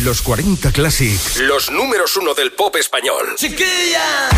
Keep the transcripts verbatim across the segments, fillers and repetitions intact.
Los cuarenta Classic. Los números uno del pop español. ¡Chiquilla!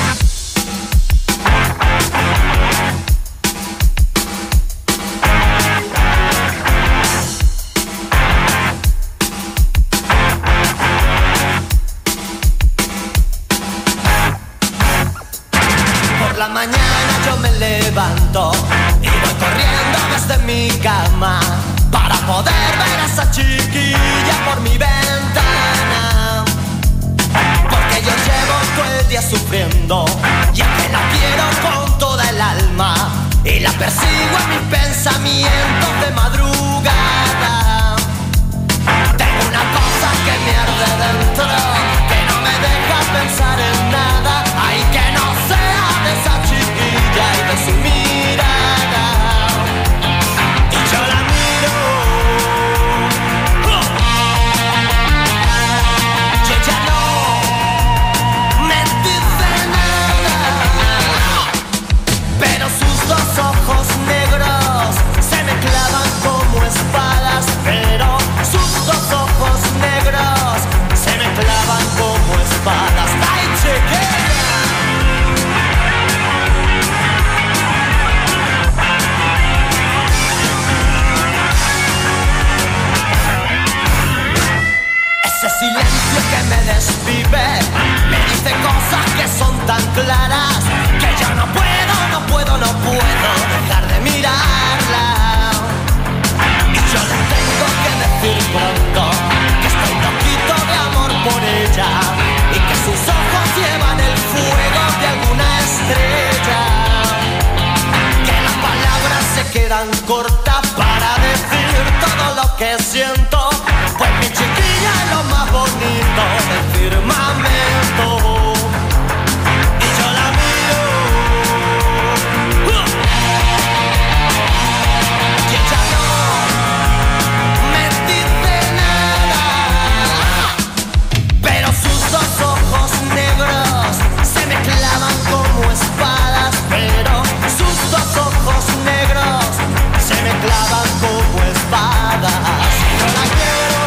Por la mañana yo me levanto y voy corriendo desde mi cama para poder ver a esa chiquilla por mi ventana. Porque yo llevo todo el día sufriendo y es que la quiero con toda el alma y la persigo en mis pensamientos de madrugada. Tengo una cosa que me arde dentro, que no me deja pensar en nada. Ay, que no sea de esa chiquilla y de su mirada. Y yo la miro uh, y ella no me dice nada, pero sus dos ojos negros se me clavan como espadas. Pero sus dos ojos negros se me clavan como espadas. ¡Ay, chiquilla! Ese silencio que me desvive me dice cosas que son tan claras que yo no puedo, no puedo, no puedo dejar de mirarla. Y yo le tengo que decir pronto que estoy loquito de amor por ella y que sus ojos llevan el fuego de alguna estrella. Que las palabras se quedan cortas para decir todo lo que siento. Pues mi chiquilla es lo más bonito del firmamento. Y yo la miro uh, y ella no me dice nada, pero sus dos ojos negros se me clavan como espadas. Pero sus dos ojos negros se me clavan como espadas. Yo la quiero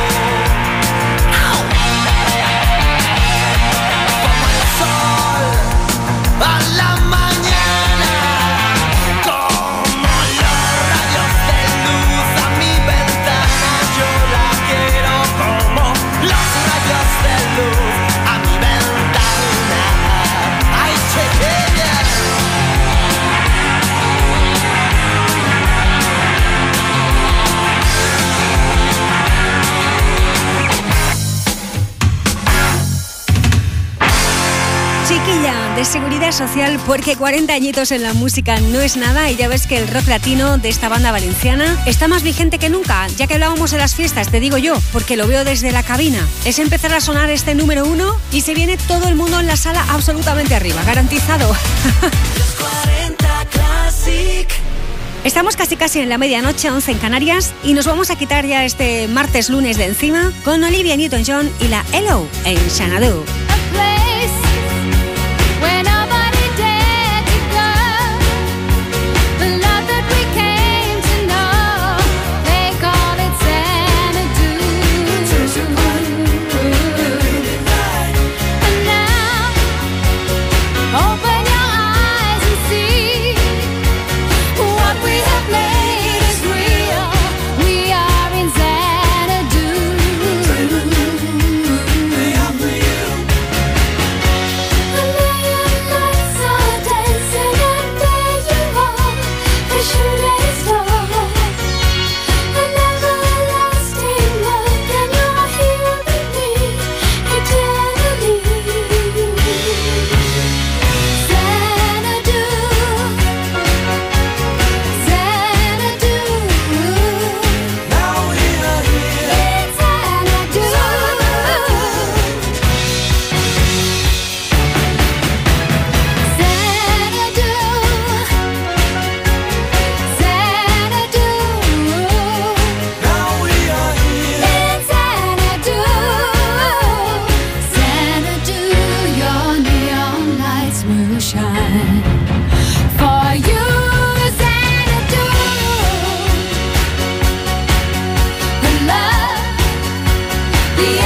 como el sol a la mañana, como los rayos de luz a mi ventana. Yo la quiero como los rayos de luz a mi ventana. Ay, chiquilla. Chiquilla, de Seguridad Social, porque cuarenta añitos en la música no es nada y ya ves que el rock latino de esta banda valenciana está más vigente que nunca. Ya que hablábamos de las fiestas, te digo yo, porque lo veo desde la cabina. Es empezar a sonar este número uno y se viene todo el mundo en la sala absolutamente arriba, garantizado. Los cuarenta Classic. Estamos casi casi en la medianoche, once en Canarias, y nos vamos a quitar ya este martes lunes de encima con Olivia Newton-John y la Hello en Xanadu. Where nobody dared to go, the love that we came to know, they call it Xanadu. And now, open your eyes and see what we have made is real. We are in Xanadu. They are for you. The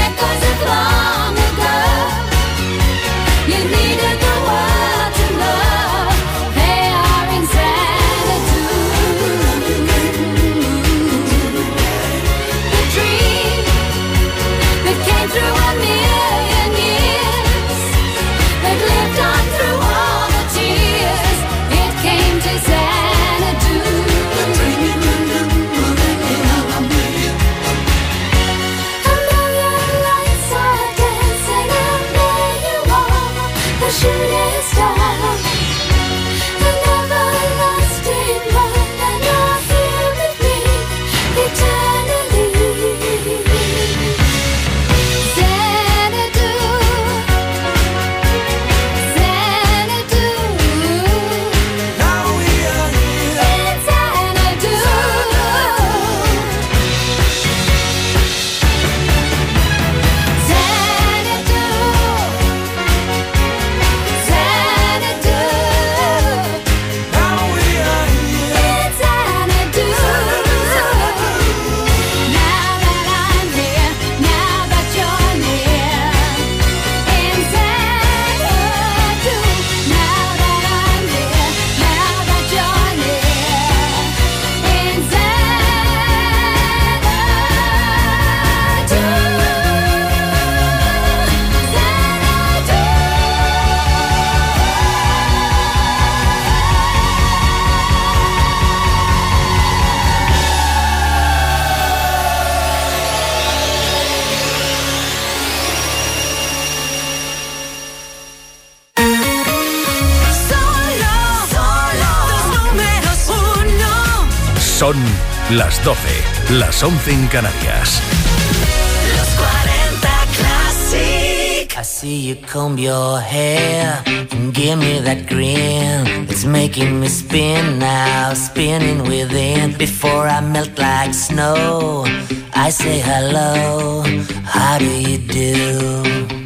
Son las doce, las once en Canarias. Los cuarenta Classic. I see you comb your hair and give me that grin. It's making me spin now, spinning within. Before I melt like snow, I say hello, how do you do?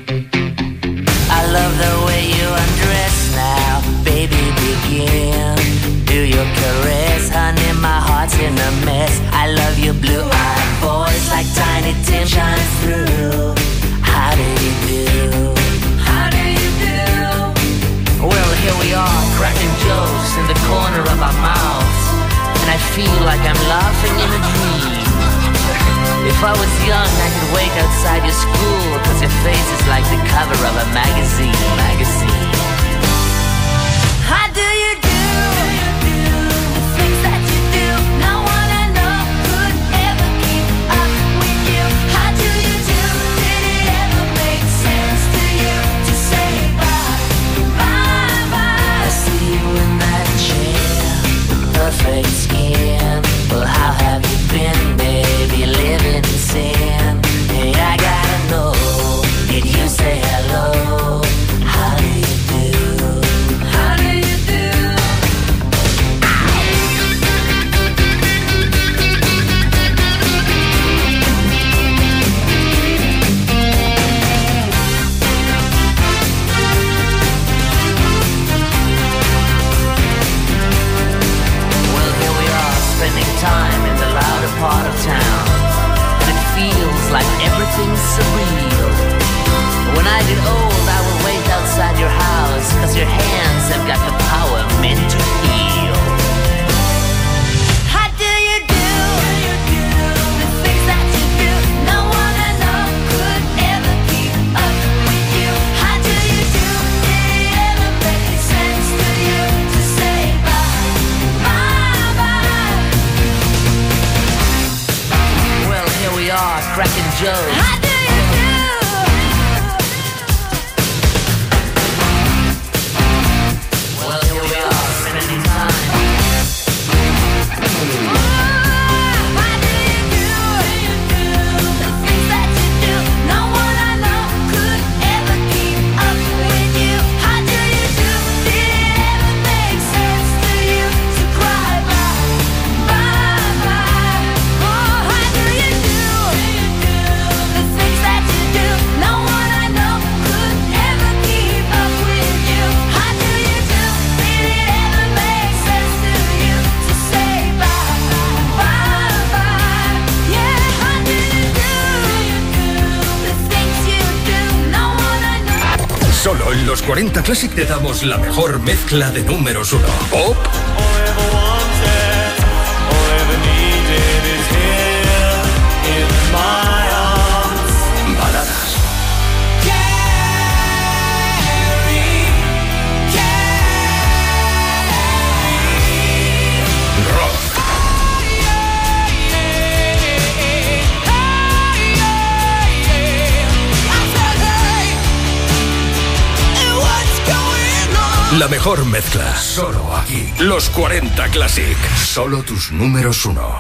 I love the way you undress now, baby, begin. Do your caress, honey, my heart's in a mess. I love your blue-eyed voice like Tiny Tim shines through. How do you do? How do you do? Well, here we are, cracking jokes in the corner of our mouths, and I feel like I'm laughing in a dream. If I was young, I could wait outside your school, cause your face is like the cover of a magazine, magazine. How do you do? The things that you do, no one I know could ever keep up with you. How do you do? Did it ever make sense to you to say bye, bye, bye? I see you in that chair, perfect skin. Well, how have you been, baby, living in sin? Hey, I gotta know, did you say hello? How do you do? How do you do? Well, here we are, spending time in the louder part of town, and it feels like everything's surreal. When I get old, I will wait outside your house, cause your hands have got the power meant to heal. How do you do? The things that you do, no one I know could ever keep up with you. How do you do? Did it ever make sense to you to say bye, bye, bye? Well, here we are, cracking jokes. How do you do? Well, here we are, spending time. How do you do? The things that you do, no one I know could ever keep up with you. How do you do? Did it ever make sense to you to cry bye, bye, bye? Oh, how do you do? The things that you do, no one I know could ever keep up with you. How do you do? Did it ever make sense to you to say bye, bye, bye? Yeah, how do you do? The things you do, no one I know. Solo en los cuarenta Classic te damos la mejor mezcla de números uno. Pop, baladas, rock, La mejor mezcla. Solo aquí. Los cuarenta Classic. Solo tus números uno.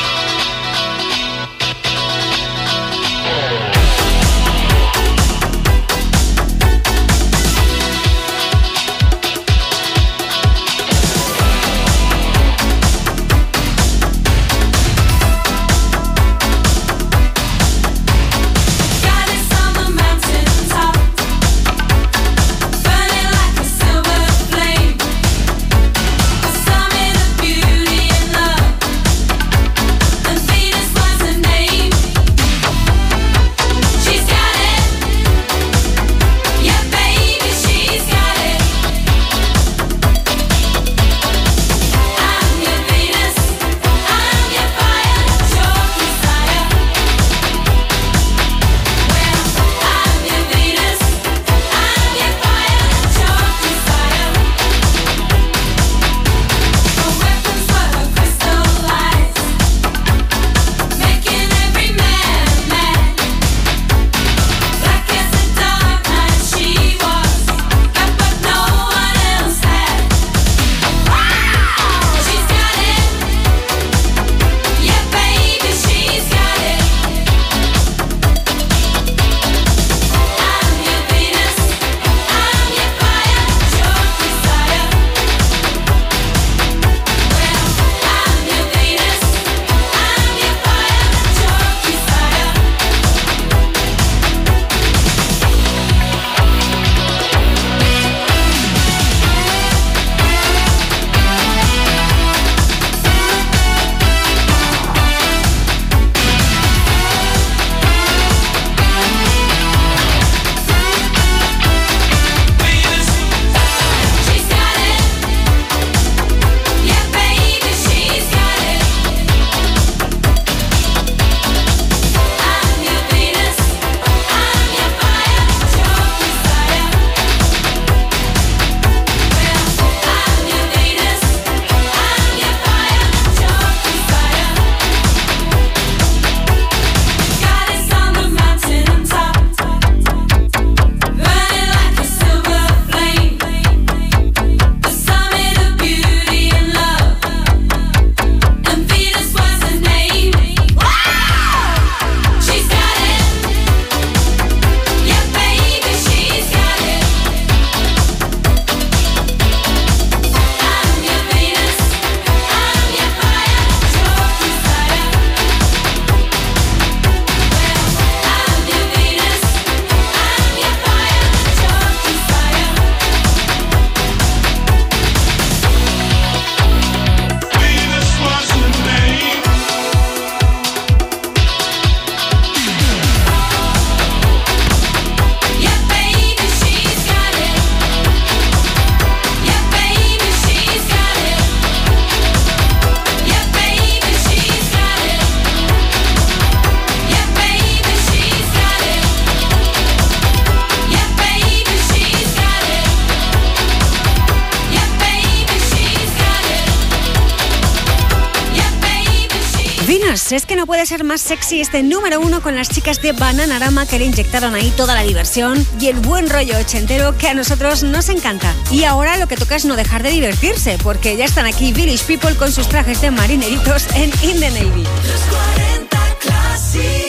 Es que no puede ser más sexy este número uno con las chicas de Bananarama, que le inyectaron ahí toda la diversión y el buen rollo ochentero que a nosotros nos encanta. Y ahora lo que toca es no dejar de divertirse, porque ya están aquí Village People con sus trajes de marineritos en In the Navy. Los cuarenta Classic.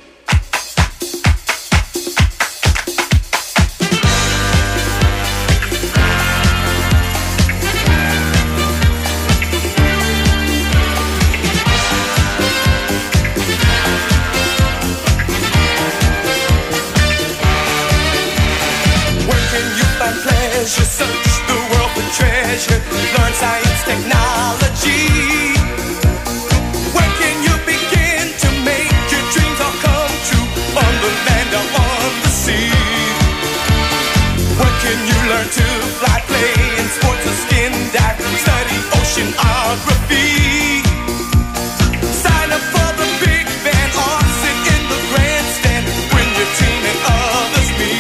Search the world for treasure, learn science, technology. Where can you begin to make your dreams all come true? On the land or on the sea. Where can you learn to fly, play in sports or skin dive, study oceanography? Sign up for the big band or sit in the grandstand when you're dreaming others meet.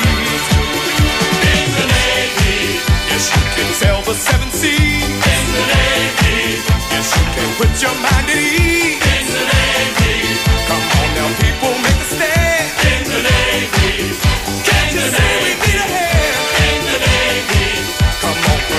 Sail the seven seas in the Navy. Yes, you can put your mind at ease in the Navy. Come on now, people, make a stand in the Navy. Can't you say we need a hand in the Navy? Come on.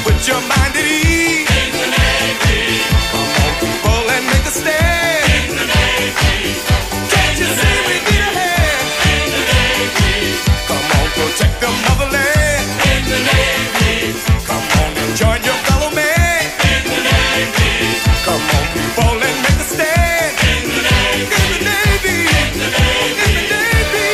put your mind at ease. In the Navy. Come on, people, and make a stand. In the Navy. Can't you see we need a hand? In the Navy. Come on, protect the motherland. In the Navy. Come on and join your fellow man. In the Navy. Come on, people, and make a stand. In the Navy. In the Navy. In the Navy. In the Navy.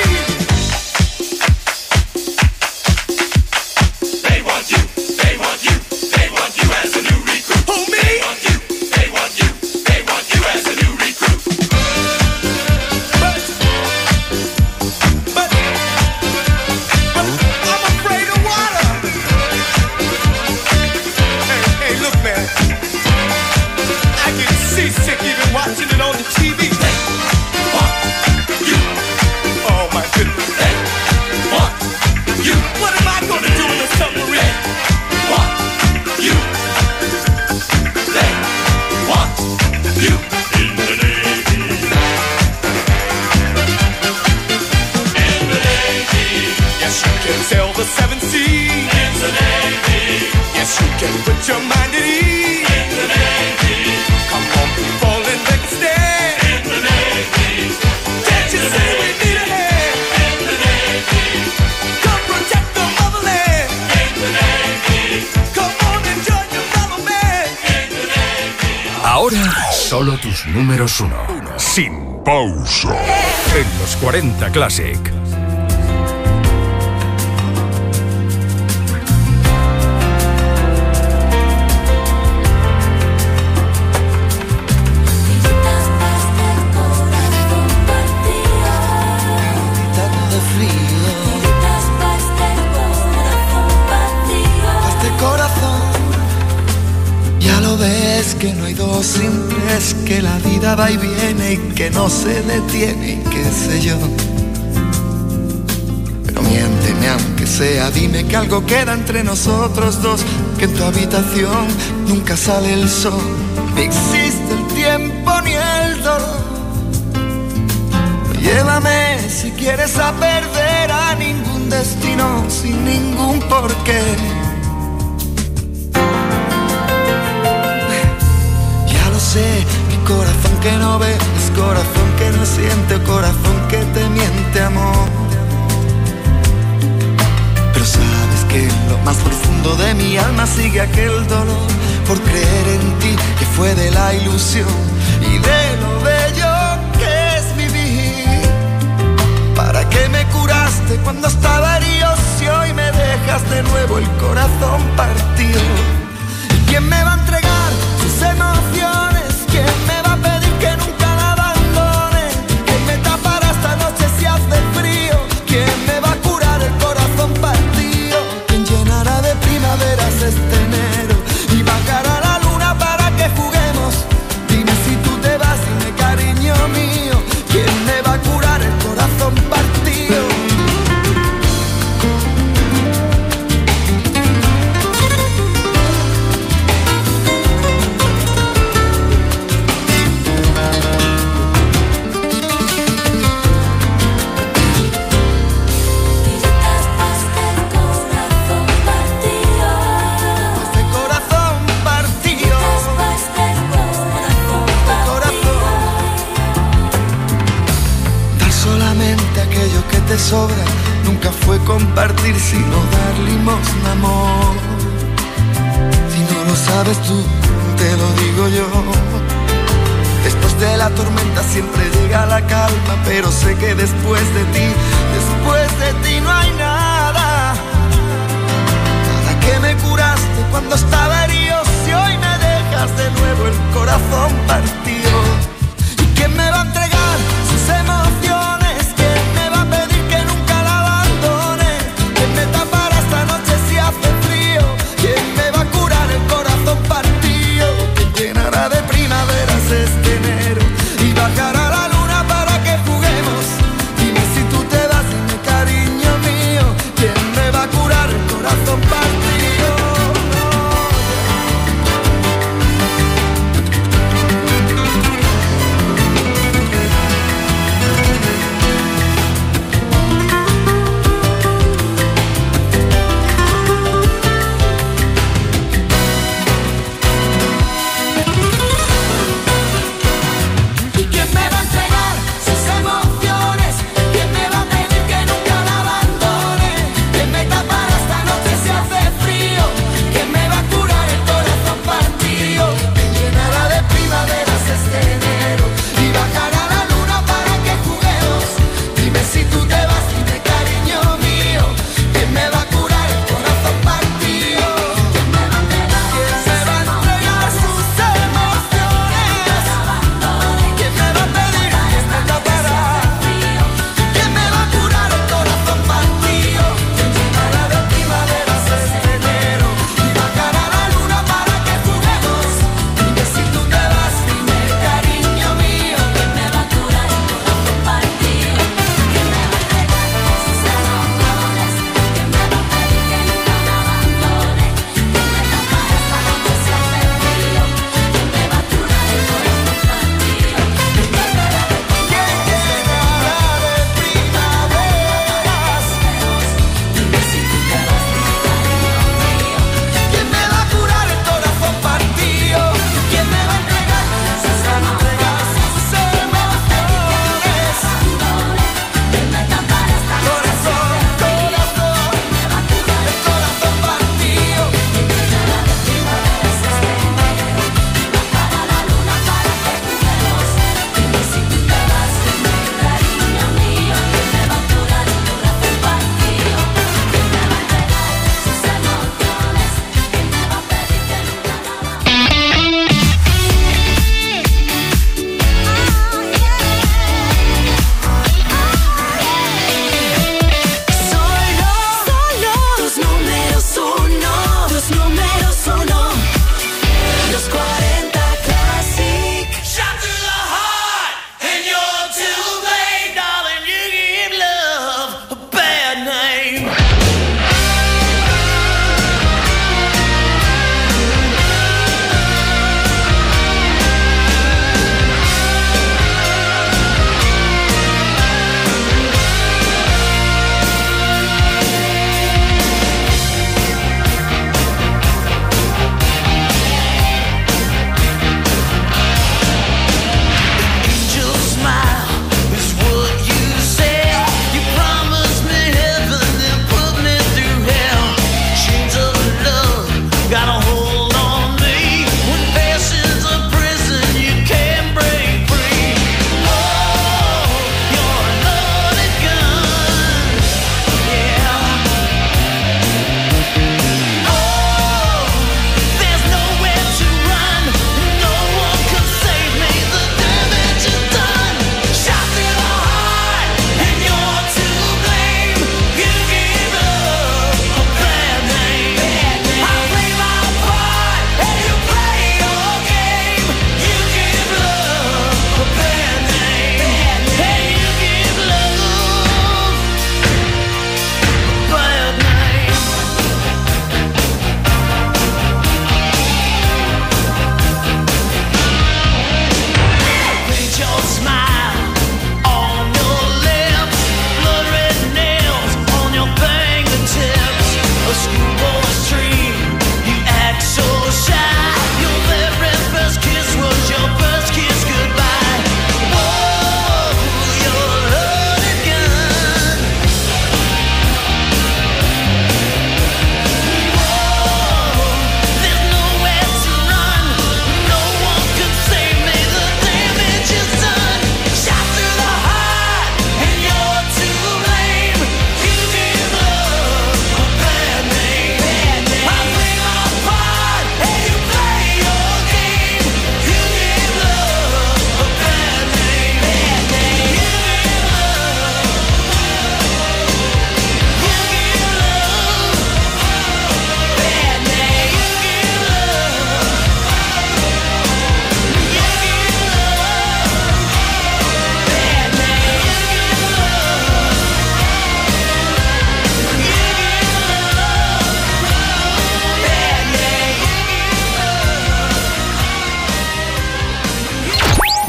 They want you. They want you. They want you as a new recruit. Who, me? They want you. They want you. They want you as a new recruit. But, but, but I'm afraid of water. Hey, hey, look, man. I get seasick even watching it on the T V. They want you. Oh, my goodness. They want you. What am I going to do in the submarine? They want you. They want you. In the Navy. In the Navy. Yes, you can sail the seven seas. In the Navy. Yes, you can put your mind at ease. In the Navy. Come on, people, and make a stand. In the Navy. Can't you see we need a hand? In the Navy. Come protect the motherland. In the Navy. Come on and join your fellow man. In the Navy. Ahora, solo tus números uno. Sin pausa. En los cuarenta Classic. De frío, este corazón, ya lo ves que no hay dos simples, que la vida va y viene y que no se detiene y qué sé yo. Pero miénteme aunque sea, dime que algo queda entre nosotros dos, que en tu habitación nunca sale el sol, ni existe el tiempo ni el dolor. Llévame si quieres a perder a ningún destino sin ningún porqué. Ya lo sé, mi corazón que no ve es corazón que no siente, corazón que te miente, amor. Pero sabes que en lo más profundo de mi alma sigue aquel dolor por creer en ti, que fue de la ilusión y de lo bello que es vivir. ¿Para qué me curaste cuando estaba herido si hoy me dejas de nuevo el corazón partido? ¿Y quién me va a entregar sus emociones? ¿Quién me va a pedir que nunca la abandone? ¿Quién me tapará esta noche si hace frío? ¿Quién me va a curar el corazón partido? ¿Quién llenará de primaveras este enero y bajará la luna para que juguemos? Dime si tú te vas, dime cariño mío, ¿quién me va a curar el corazón partido? Este corazón partido, este corazón. Dar solamente aquello que te sobra nunca fue compartir, sino dar limosna, amor. Si no lo sabes tú, te lo digo yo. Después de la tormenta siempre llega la calma, pero sé que después de ti, después de ti no hay nada. Nada que me curaste cuando estaba herido, si hoy me dejas de nuevo el corazón partido. ¿Y quién me va a entregar sus emociones? ¿Quién me va a pedir que nunca la abandone? ¿Quién me tapará esta noche si hace frío? ¿Quién me va a curar el corazón partido? ¿Quién llenará de primaveras este enero y bajará la luna para que juguemos? Dime si tú te vas, dime cariño mío, ¿quién me va a curar el corazón partido?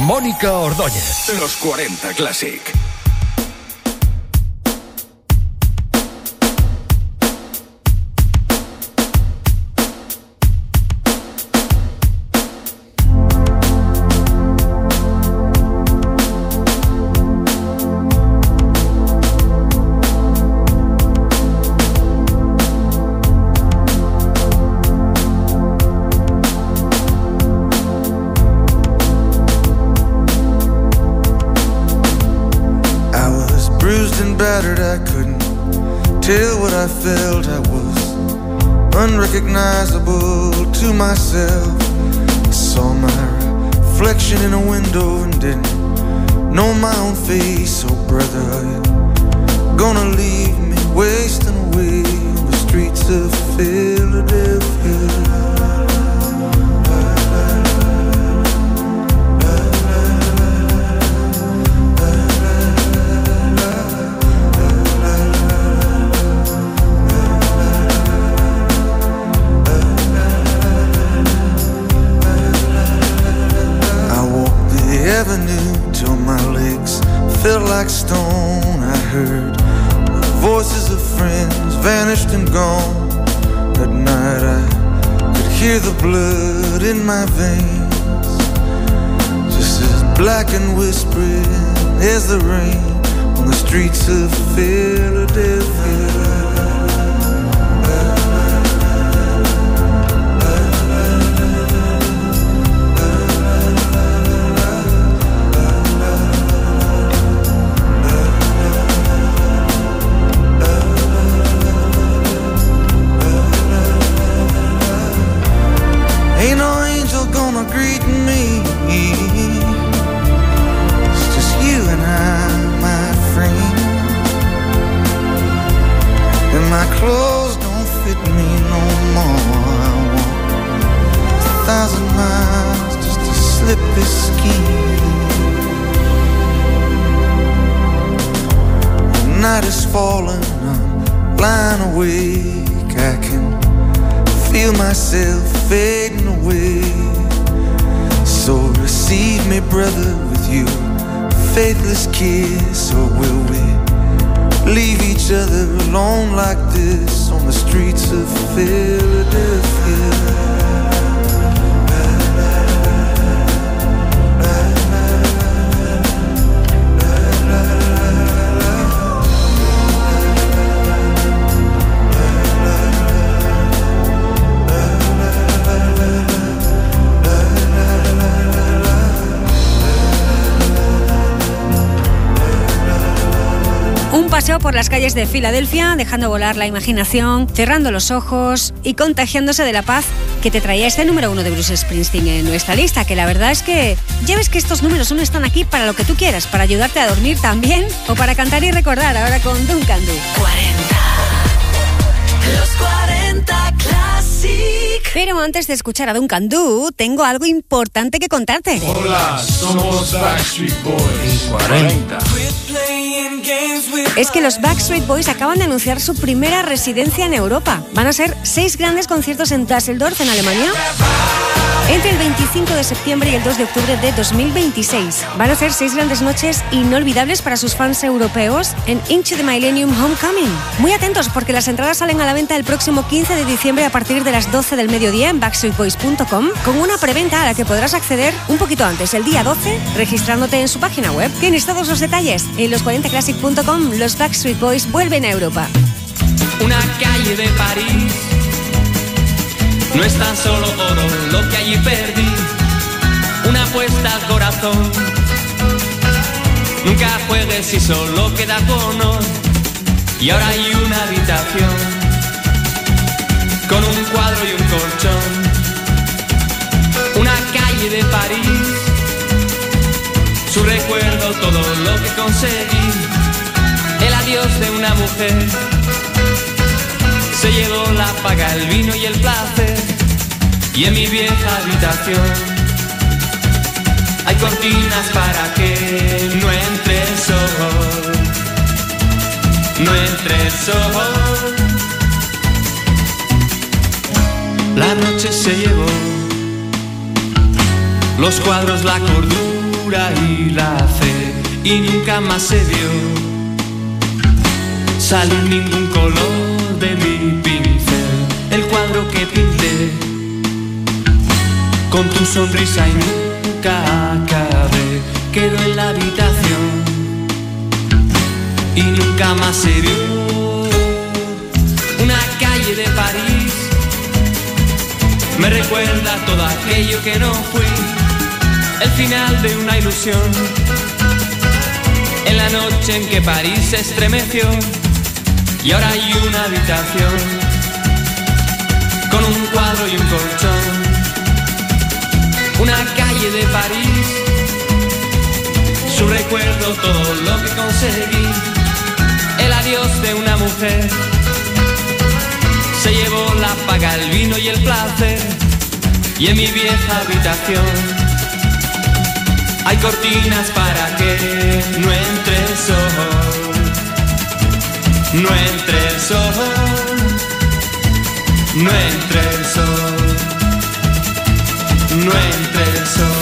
Mónica Ordóñez. Los cuarenta Classic. I couldn't tell what I felt. I was unrecognizable to myself. I saw my reflection in a window and didn't know my own face. Oh brother, are you gonna leave me wasting away on the streets of Philadelphia? Till my legs felt like stone. I heard the voices of friends vanished and gone. That night I could hear the blood in my veins, just as black and whispering as the rain on the streets of Philadelphia. Ain't no angel gonna greet me. It's just you and I, my friend. And my clothes don't fit me no more. I walk a thousand miles just to slip this skin. The night is falling, I'm lying awake. I can feel myself fading away. So receive me, brother, with you faithless kiss. Or will we leave each other alone like this on the streets of Philadelphia? Paseo por las calles de Filadelfia, dejando volar la imaginación, cerrando los ojos y contagiándose de la paz que te traía este número uno de Bruce Springsteen en nuestra lista, que la verdad es que ya ves que estos números uno están aquí para lo que tú quieras, para ayudarte a dormir también o para cantar y recordar, ahora con Duncan Du. cuarenta, los cuarenta Classic. Pero antes de escuchar a Duncan Du, tengo algo importante que contarte. Hola, somos Backstreet Boys. cuarenta. Es que los Backstreet Boys acaban de anunciar su primera residencia en Europa. Van a ser seis grandes conciertos en Düsseldorf, en Alemania, entre el veinticinco de septiembre y el dos de octubre de dos mil veintiséis. Van a ser seis grandes noches inolvidables para sus fans europeos en Into the Millennium Homecoming. Muy atentos porque las entradas salen a la venta el próximo quince de diciembre a partir de las doce del mediodía en backstreet boys punto com, con una preventa a la que podrás acceder un poquito antes, el día doce, registrándote en su página web. Tienes todos los detalles en los cuarenta classic punto com. Los Backstreet Boys vuelven a Europa. Una calle de París no es tan solo oro lo que allí perdí. Una apuesta al corazón. Nunca juegues si solo queda tu honor. Y ahora hay una habitación con un cuadro y un colchón. Una calle de París, su recuerdo, todo lo que conseguí. El adiós de una mujer se llevó la paga, el vino y el placer. Y en mi vieja habitación hay cortinas para que no entre el sol, no entre el sol. La noche se llevó los cuadros, la cordura cura y la fe, y nunca más se vio salir ningún color de mi pincel. El cuadro que pinté con tu sonrisa y nunca acabé quedó en la habitación y nunca más se vio. Una calle de París me recuerda todo aquello que no fui, el final de una ilusión, en la noche en que París se estremeció. Y ahora hay una habitación con un cuadro y un colchón, una calle de París, su recuerdo, todo lo que conseguí, el adiós de una mujer, se llevó la paga, el vino y el placer. Y en mi vieja habitación hay cortinas para que no entre el sol, no entre el sol, no entre el sol, no entre el sol.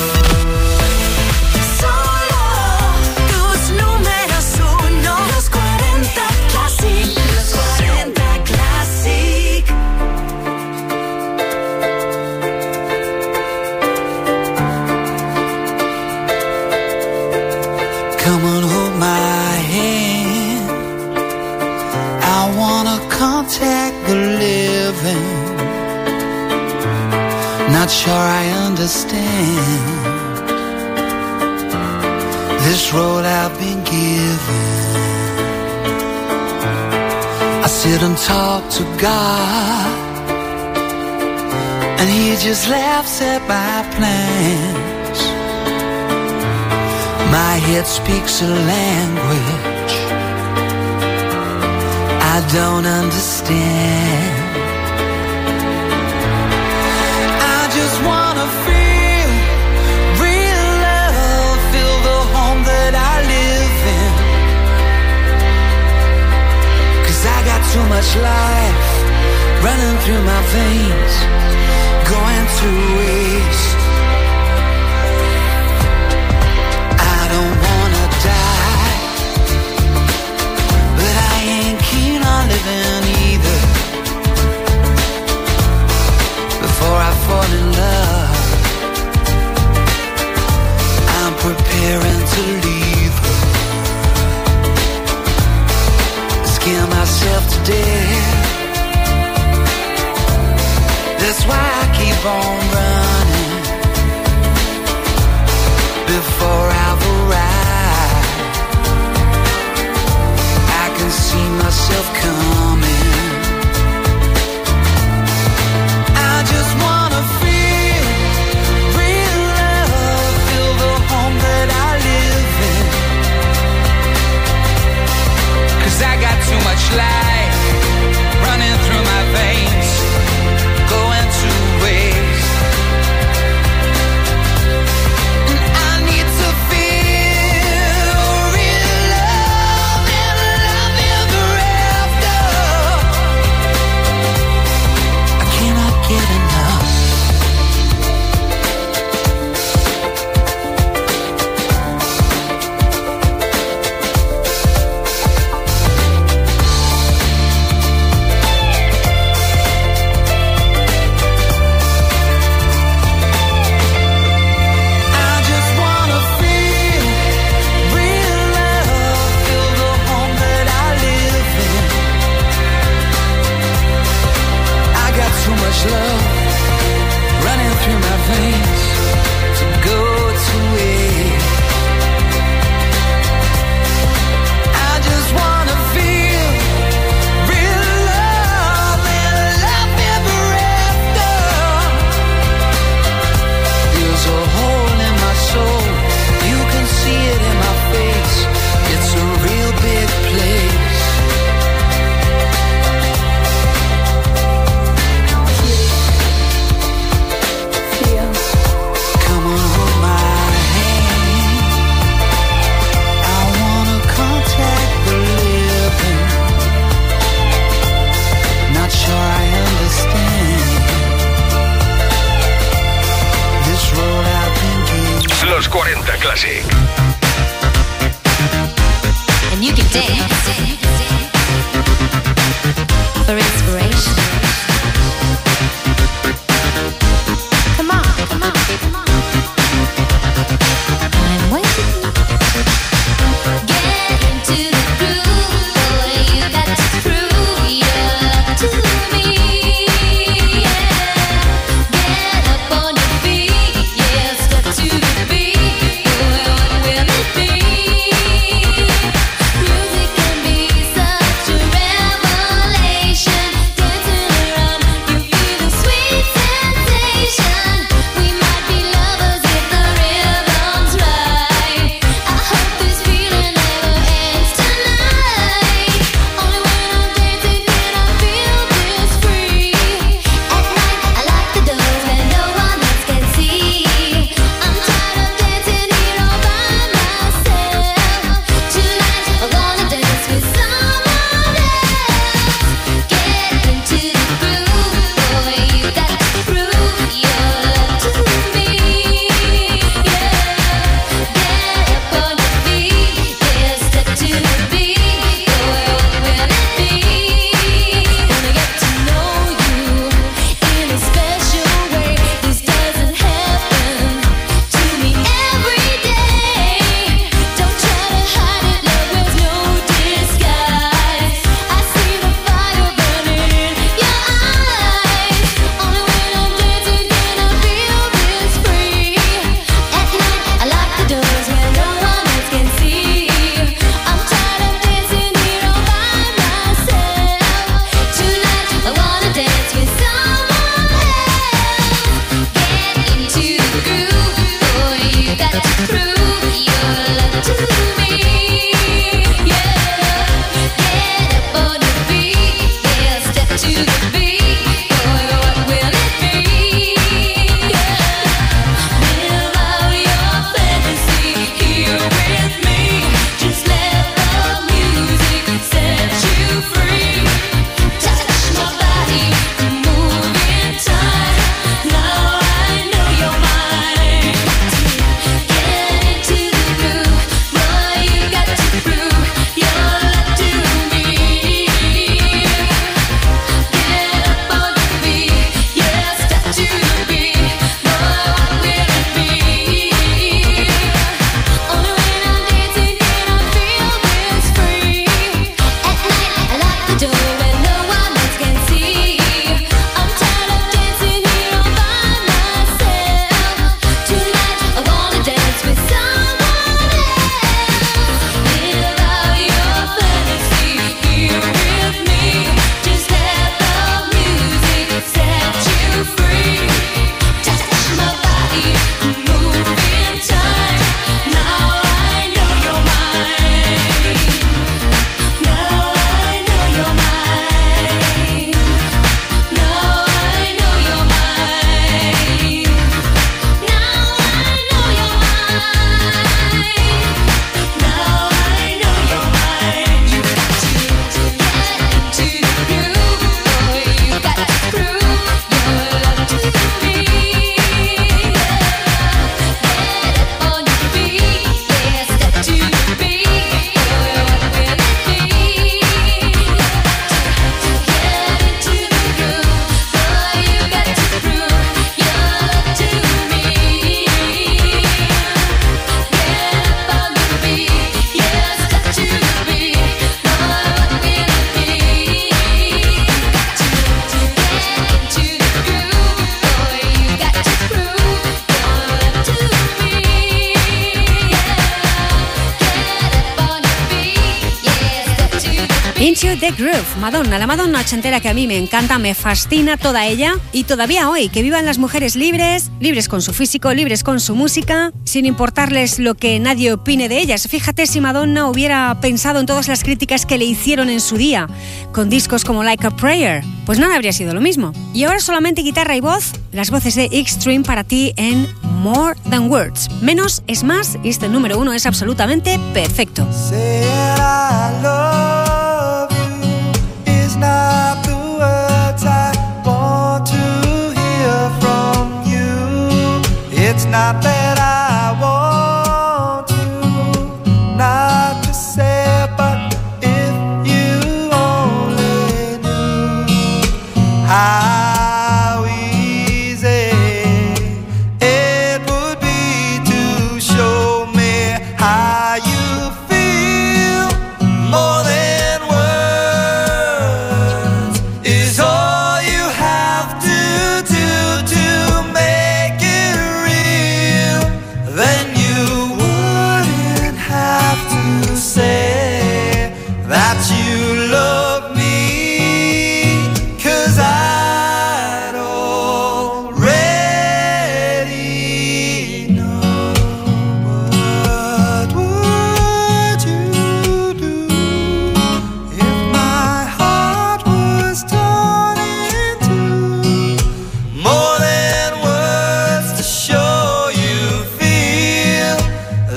Not sure I understand this road I've been given. I sit and talk to God, and He just laughs at my plans. My head speaks a language I don't understand. Just wanna feel real love, feel the home that I live in. 'Cause I got too much life running through my veins, going to waste. I don't wanna die, but I ain't keen on living either. Before I fall in love, I'm preparing to leave her. Scare myself to death. That's why I keep on running. Before I've arrived, I can see myself coming. I just wanna feel real love, feel the home that I live in. Classic. And you can dance for inspiration. Come on, come on, come on. I'm waiting. Get into the groove, boy. You got to prove your love to me. Yeah. Get up on your feet, yeah. Step to the beat, boy. What will it be? Music can be such a revelation. Dancing around, you feel the sweet sensation. We might be lovers if the rhythm's right. I hope this feeling never ends tonight. Only when I'm dancing can I feel this free. At night I lock the doors where no one else can see. I'm tired of dancing here all by myself. Tonight I'm gonna dance with someone else. Get into the groove, boy. You got to prove your love to me. Yeah. Get up on your feet, yeah. Step to the beat, boy. What will it be? Wanna get to know you in a special way. This doesn't happen to me every day. Don't try to hide it, love, there's no disguise. I see the fire burning in your eyes. Only when I'm dancing can I feel this free. At night I lock the doors where no one else can see. I'm tired of dancing here all by myself. Tonight I wanna dance with someone else. Get into the groove, boy. You got to prove your love to me. Yeah. Get up on your feet, yeah. Step to the beat, boy. What will it be? Yeah. Live out your fantasy here with me. Just let the music set you free. Touch my body, move in time. Now I know you're mine. Get into the groove, boy. You got to prove your love to me. Get up on your feet, yeah. Step to the beat, boy. What will it be? Only when I'm dancing can I feel this free. At night I lock the door where no one else can see. I'm tired of dancing here all by myself. Tonight I wanna dance with someone else. Live out your fantasy here with me. Just let the music set you free. Touch my body, move in time. Now I know you're mine. Now I know you're mine. Now I know you're mine. Now I know you're mine. Now I know you're mine. You got to get into the groove, boy. You got to prove your love to me. Yeah. Get up on your feet, yeah. Step to the beat, boy. What will it be? Get into the groove, boy. You got to prove your love to me. Get up on your feet, yeah. Step to the beat, boy. What will it be? Got to get into the groove, boy. You got to prove your love to me. Yeah. Get up on your feet, yeah. Step to the beat. Into the Groove, Madonna, la Madonna ochentera que a mí me encanta, me fascina toda ella. Y todavía hoy, que vivan las mujeres libres, libres con su físico, libres con su música, sin importarles lo que nadie opine de ellas. Fíjate si Madonna hubiera pensado en todas las críticas que le hicieron en su día, con discos como Like a Prayer, pues nada habría sido lo mismo. Y ahora solamente guitarra y voz, las voces de Extreme para ti en More Than Words. Menos es más, y este número uno es absolutamente perfecto. Saying I love you is not the words I want to hear from you. It's not that I want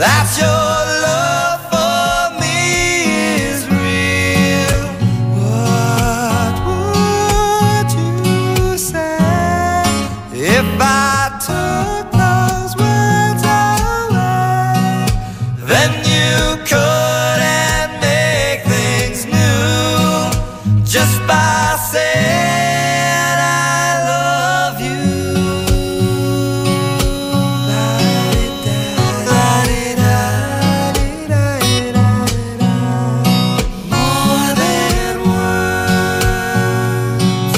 that your love for me is real. What would you say if I took those words away? Then you couldn't make things new just by saying I love you. More than words.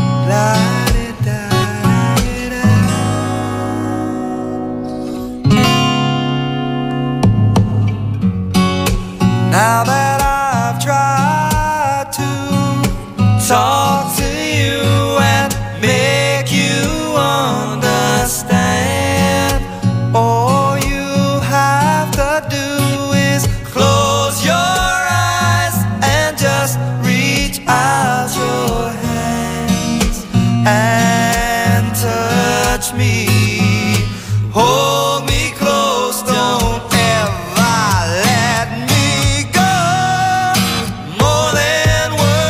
Now that I've tried to talk to you and make you understand, all you have to do is close your eyes and just reach out your hands and touch me. Hold me close, don't ever let me go. More than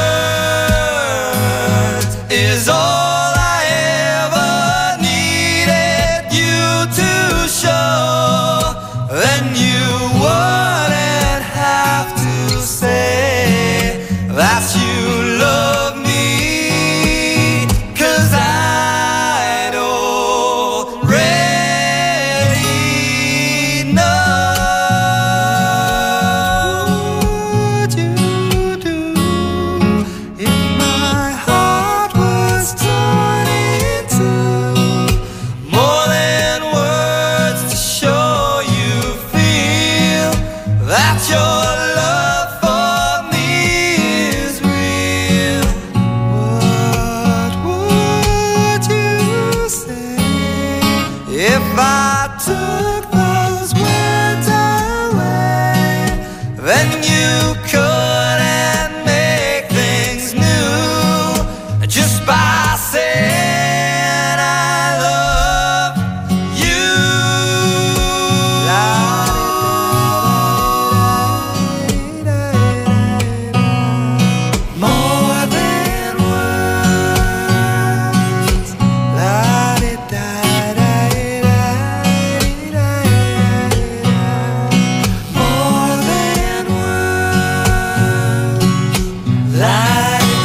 words is all I ever needed you to show. Then you wouldn't have to say that you love me, 'cause I'd already know. What would you do if my heart was torn in two? More than words to show you feel that your love for me is real. What would you say if I took those words away? Then you couldn't make things new just by saying I love you. More than words. More than words.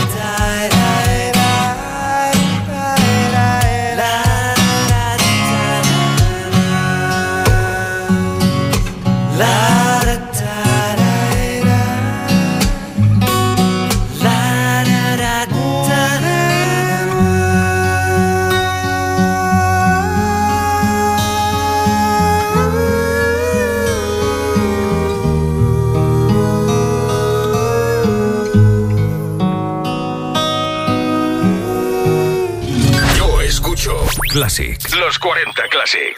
Yo escucho Classic. Los cuarenta Classic.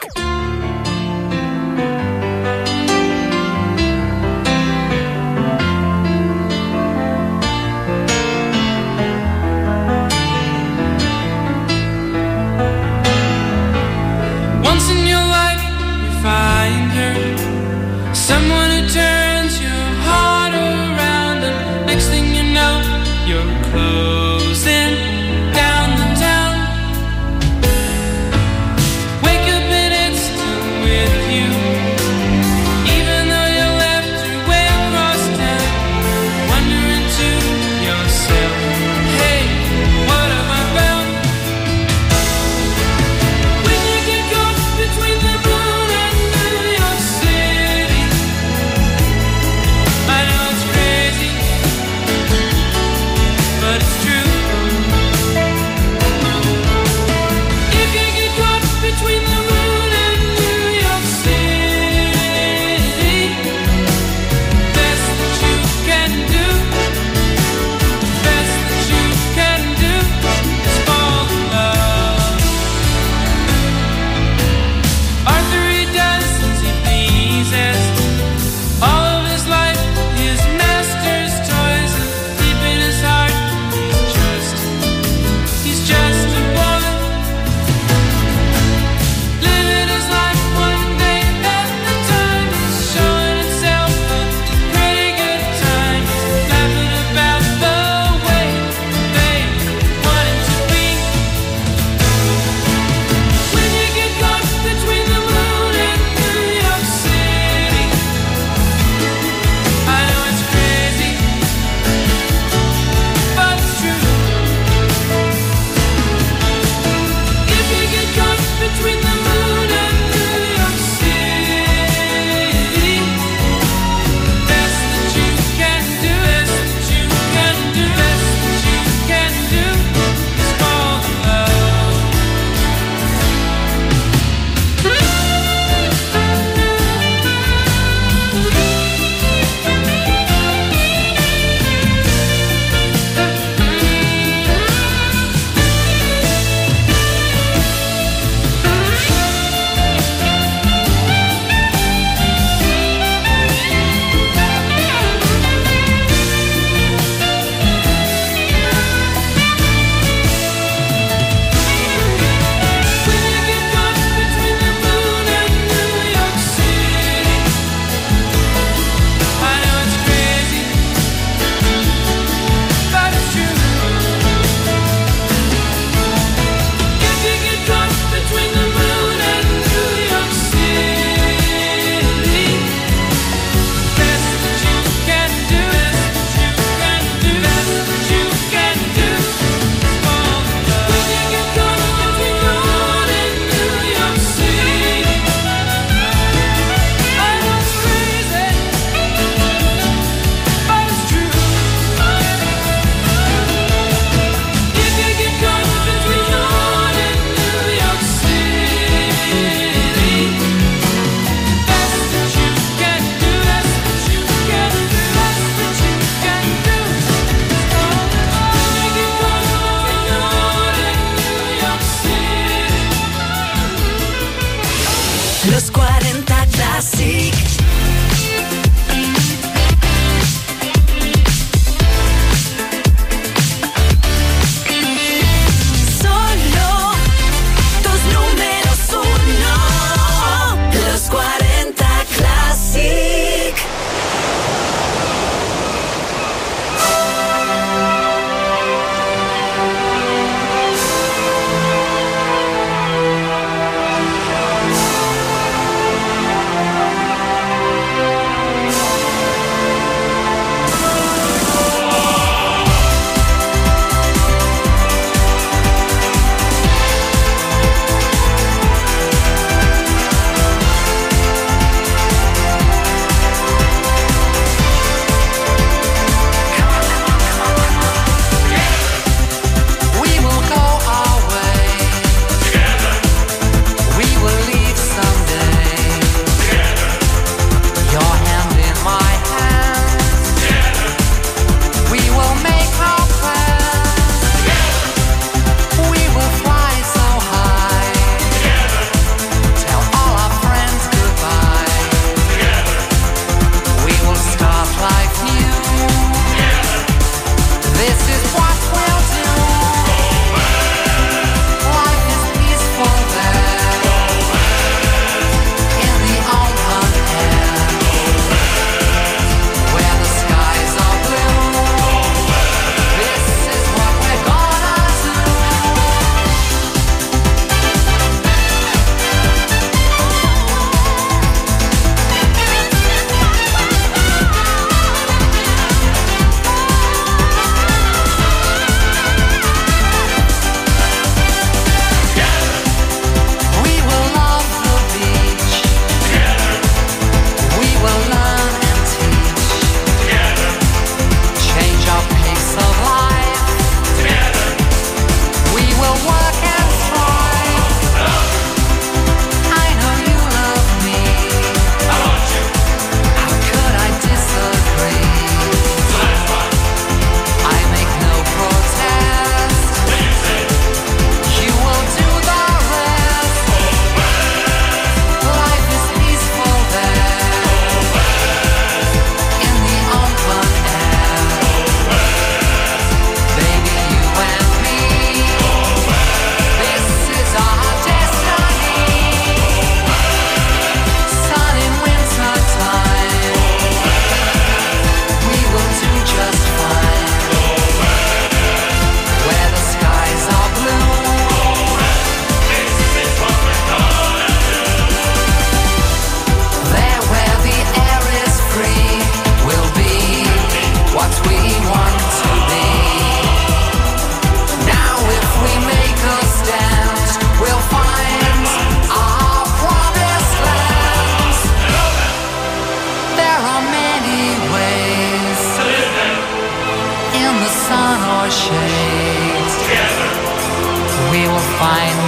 Once in your life you find her, someone who turns your heart around, and next thing you know you're closing down the town. Wake up and it's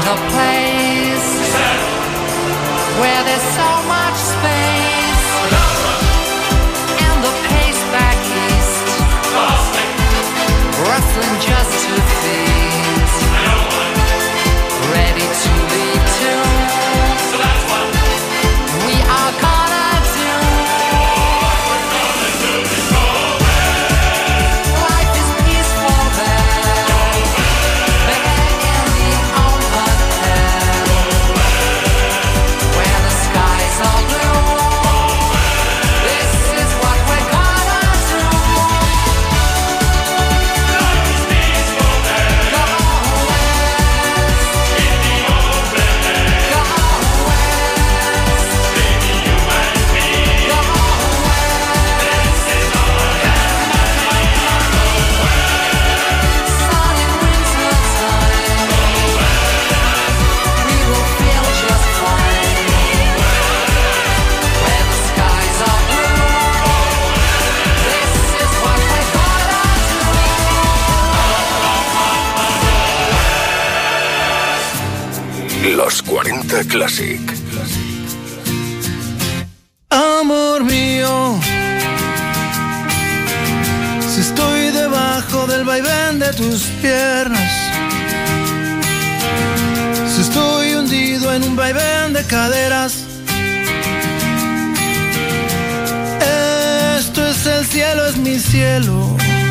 want a place where there's so much space and the pace back east, rustling just two feet, ready to lead to. So that's what we are gonna do. What we're gonna do is go west. Life is peaceful there. Go west. There in the open air. Go west. Where the skies are blue. Go west. This is what we're gonna do. Life is peaceful there. Go west. In the open air. Go west. Baby, you and me. Go west. This is our land. Go west. Sun in winter time. Go west. We will feel just fine. Go west. Where the skies are blue. Go west. This is what we're gonna do. Los cuarenta Classic. Amor mío, si estoy debajo del vaivén de tus piernas, si estoy hundido en un vaivén de caderas, esto es el cielo, es mi cielo.